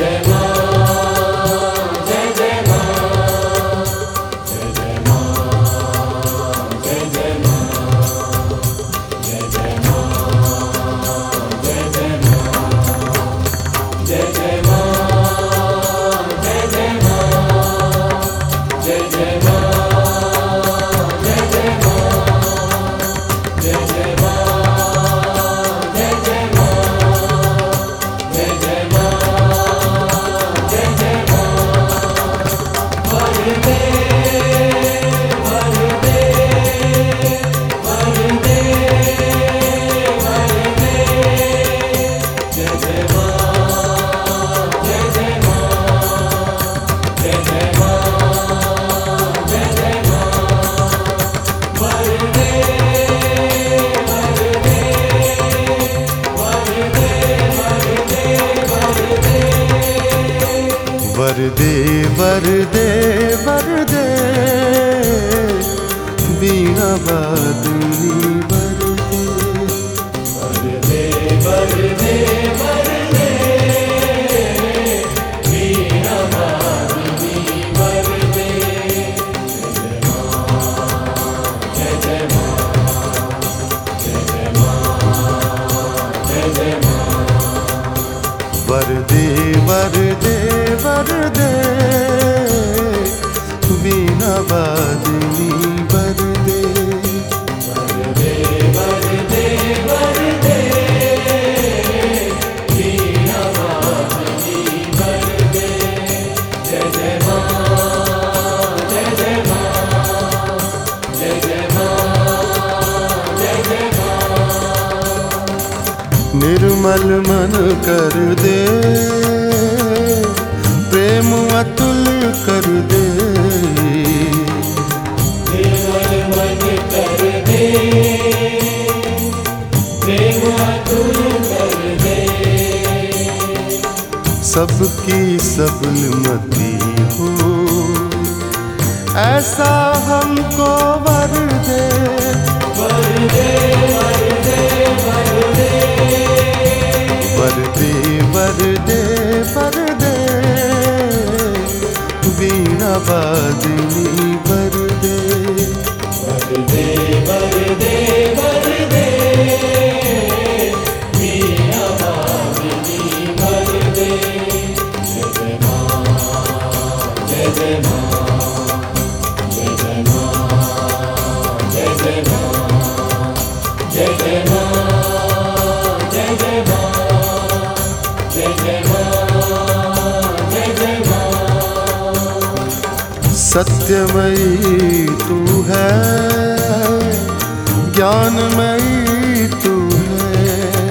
वरदे वरदे वरदे वीणा वादनी वरदे वरदे वरदे वरदे वीणा वादनी वरदे। जय जय मां जय जय मां जय जय मां। वरदे वरदे वरदे वीणा वादनी वरदे वरदे वरदे वरदे वीणा वादनी वरदे। जय जय मां जय जय मां जय जय मां जय जय मां। निर्मल मन कर दे प्रेम अतुल कर दे। निर्मल मन कर दे प्रेम अतुल कर दे। सबकी सबलमती हो ऐसा हमको वर दे। वरदे वरदे वरदे वरदे वरदे वरदे वीणा वादनी वरदे वरदे वरदे वरदे वीणा वादनी वरदे। जय जय मां जय जय मां जय जय मां जय जय मां जय जय मां जय जय मां जय जय मां जय जय मां। सत्यमयी तू है ज्ञानमयी तू है।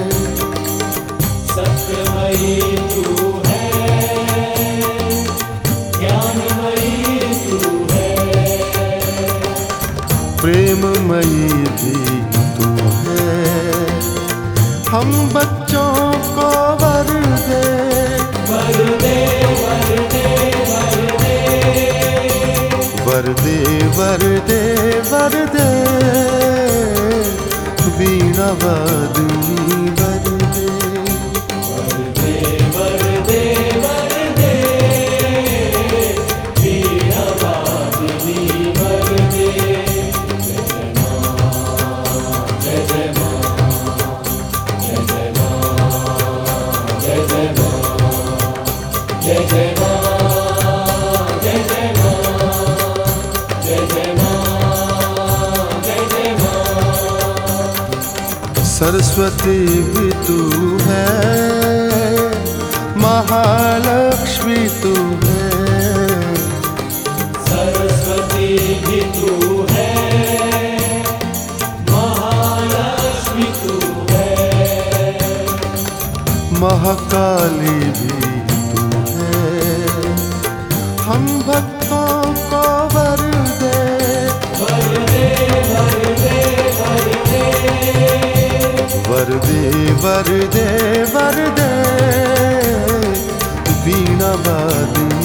सत्यमयी तू है ज्ञानमयी तू है। प्रेममयी भी तू है हम बच्चों को वर दे। वरदे वरदे वरदे वरदे वरदे वरदे वीणा वादनी वरदे वरदे वरदे वरदे वीणा वादनी वरदे। जय जय मां जय जय मां जय जय मां जय जय मां जय जय मां जय जय मां जय जय मां जय जय मां। सरस्वती भी तू है महालक्ष्मी तू है। सरस्वती भी तू है महालक्ष्मी तू है। महाकाली भी तू है हम भक्तों को वर दे। वरदे वरदे वरदे वरदे वरदे वरदे वीणा वादनी